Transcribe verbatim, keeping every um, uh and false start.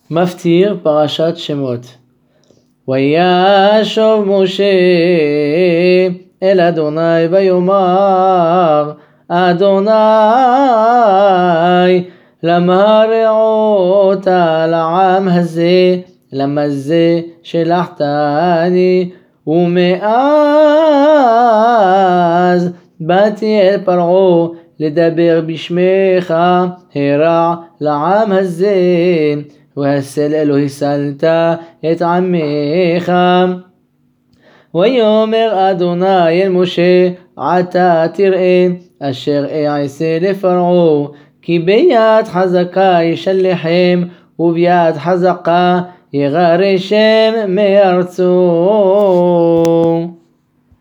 מפטיר פרשת שמות. וישוב משה אל אדוני ויאמר אדוני למה רעות לעם הזה, למה זה שלחתני ומאז באתי אל פרעה לדבר בשמך הרע לעם הזה, והסל אלוהי סלת את עמך. ויאמר אדוני אל משה עתה תראה אשר אעשה לפרעה, כי ביד חזקה ישלחם וביד חזקה יגרשם מארצו.